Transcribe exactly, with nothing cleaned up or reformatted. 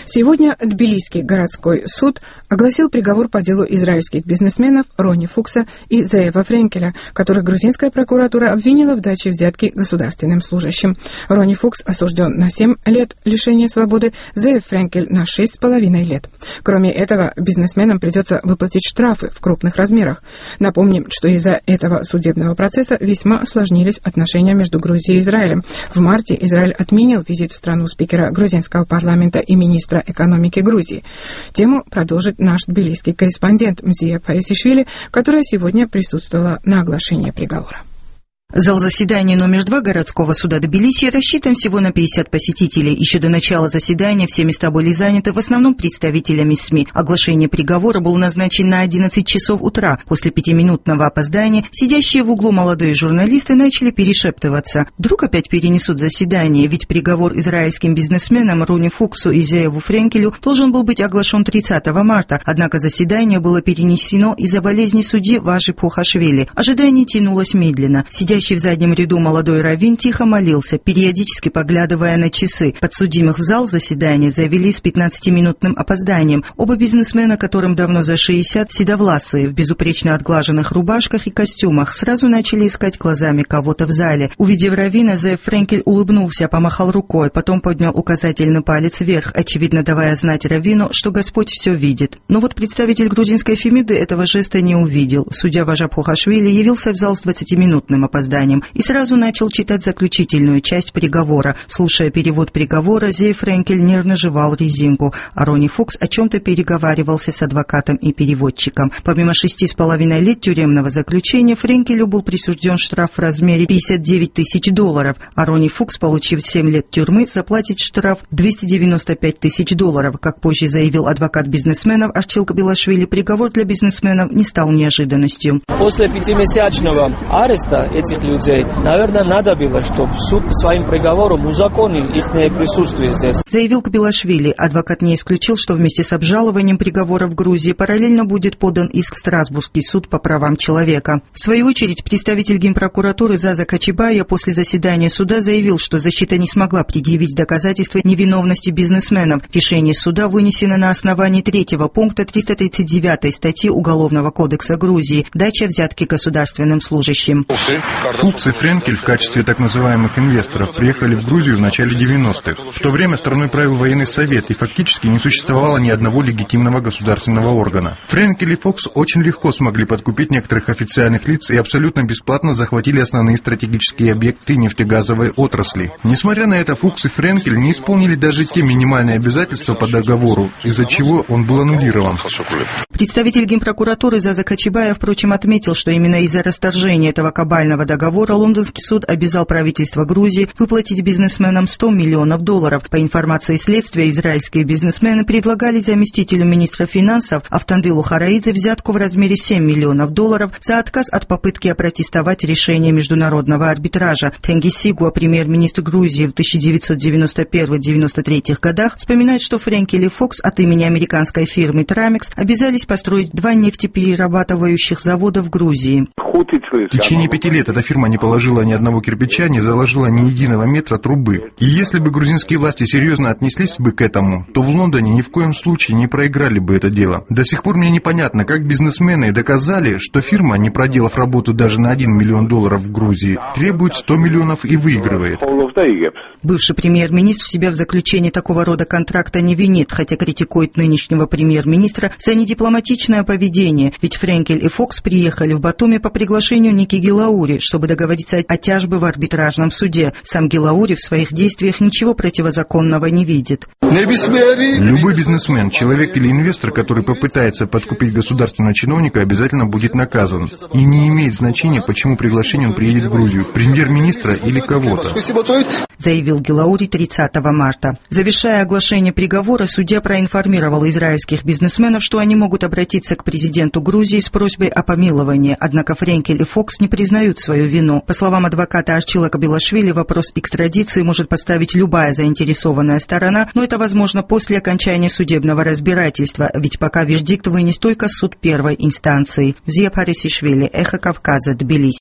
Сегодня Тбилисский городской суд огласил приговор по делу израильских бизнесменов Рони Фукса и Зеева Френкеля, которых грузинская прокуратура обвинила в даче взятки государственным служащим. Рони Фукс осужден на семь лет лишения свободы, Зеев Френкель на шесть с половиной лет. Кроме этого, бизнесменам придется выплатить штрафы в крупных размерах. Напомним, что из-за этого судебного процесса весьма осложнились отношения между Грузией и Израилем. В марте Израиль отменил визит в страну спикера грузинского парламента и министра экономики Грузии. Тему продолжит наш тбилисский корреспондент Мзия Парисишвили, которая сегодня присутствовала на оглашении приговора. Зал заседания номер два городского суда Тбилиси рассчитан всего на пятьдесят посетителей. Еще до начала заседания все места были заняты в основном представителями СМИ. Оглашение приговора было назначено на одиннадцать часов утра. После пятиминутного опоздания сидящие в углу молодые журналисты начали перешептываться. Вдруг опять перенесут заседание, ведь приговор израильским бизнесменам Рони Фуксу и Зееву Френкелю должен был быть оглашен тридцатого марта. Однако заседание было перенесено из-за болезни судьи Важи Пухашвили. Ожидание тянулось медленно. Сидящий в заднем ряду молодой раввин тихо молился, периодически поглядывая на часы. Подсудимых в зал заседания завели с пятнадцатиминутным опозданием. Оба бизнесмена, которым давно за шестьдесят, седовласые, в безупречно отглаженных рубашках и костюмах, сразу начали искать глазами кого-то в зале. Увидев раввина, Зеев Френкель улыбнулся, помахал рукой, потом поднял указательный палец вверх, очевидно давая знать раввину, что Господь все видит. Но вот представитель грузинской Фемиды этого жеста не увидел. Судья Важа Пухашвили явился в зал с двадцатиминутным опозданием и сразу начал читать заключительную часть приговора. Слушая перевод приговора, Зеев Френкель нервно жевал резинку, а Рони Фукс о чем-то переговаривался с адвокатом и переводчиком. Помимо шести с половиной лет тюремного заключения, Френкелю был присужден штраф в размере пятьдесят девять тысяч долларов, а Рони Фукс, получив семь лет тюрьмы, заплатит штраф двести девяносто пять тысяч долларов. Как позже заявил адвокат бизнесменов Арчил Кабилашвили, приговор для бизнесменов не стал неожиданностью. После пятимесячного ареста этих людей, наверное, надо было, чтобы суд своим приговором узаконил их присутствие здесь. Заявил Кабилашвили. Адвокат не исключил, что вместе с обжалованием приговора в Грузии параллельно будет подан иск в Страсбургский суд по правам человека. В свою очередь, представитель Генпрокуратуры Заза Качибая после заседания суда заявил, что защита не смогла предъявить доказательства невиновности бизнесменов. Решение суда вынесено на основании третьего пункта триста тридцать девятой статьи Уголовного кодекса Грузии «Дача взятки государственным служащим». Фукс и Френкель в качестве так называемых инвесторов приехали в Грузию в начале девяностых. В то время страной правил военный совет, и фактически не существовало ни одного легитимного государственного органа. Френкель и Фукс очень легко смогли подкупить некоторых официальных лиц и абсолютно бесплатно захватили основные стратегические объекты нефтегазовой отрасли. Несмотря на это, Фукс и Френкель не исполнили даже те минимальные обязательства по договору, из-за чего он был аннулирован. Представитель Генпрокуратуры Заза Качибая, впрочем, отметил, что именно из-за расторжения этого кабального договора лондонский суд обязал правительство Грузии выплатить бизнесменам сто миллионов долларов. По информации следствия, израильские бизнесмены предлагали заместителю министра финансов Автандылу Хараидзе взятку в размере семь миллионов долларов за отказ от попытки опротестовать решение международного арбитража. Тенги Сигуа, премьер-министр Грузии в тысяча девятьсот девяносто первом — девяносто третьем годах, вспоминает, что Френкель и Фукс от имени американской фирмы Трамекс обязались построить два нефтеперерабатывающих завода в Грузии. В течение пяти лет эта фирма не положила ни одного кирпича, не заложила ни единого метра трубы. И если бы грузинские власти серьезно отнеслись бы к этому, то в Лондоне ни в коем случае не проиграли бы это дело. До сих пор мне непонятно, как бизнесмены доказали, что фирма, не проделав работу даже на один миллион долларов в Грузии, требует сто миллионов и выигрывает. Бывший премьер-министр себя в заключении такого рода контракта не винит, хотя критикует нынешнего премьер-министра за недипломатичное поведение, ведь Френкель и Фукс приехали в Батуми по приглашению Ники Гилаури, чтобы договориться о тяжбе в арбитражном суде. Сам Гилаури в своих действиях ничего противозаконного не видит. Любой бизнесмен, человек или инвестор, который попытается подкупить государственного чиновника, обязательно будет наказан. И не имеет значения, почему приглашение он приедет в Грузию, премьер-министра или кого-то. Заявил Гилаури тридцатого марта. Завершая оглашение приговора, судья проинформировал израильских бизнесменов, что они могут обратиться к президенту Грузии с просьбой о помиловании, однако Френкель и Фукс не признают свою вину. По словам адвоката Арчила Кабилашвили, вопрос экстрадиции может поставить любая заинтересованная сторона, но это возможно после окончания судебного разбирательства, ведь пока вердикт вынес только суд первой инстанции. Мзия Парисишвили, Эхо Кавказа, Тбилиси.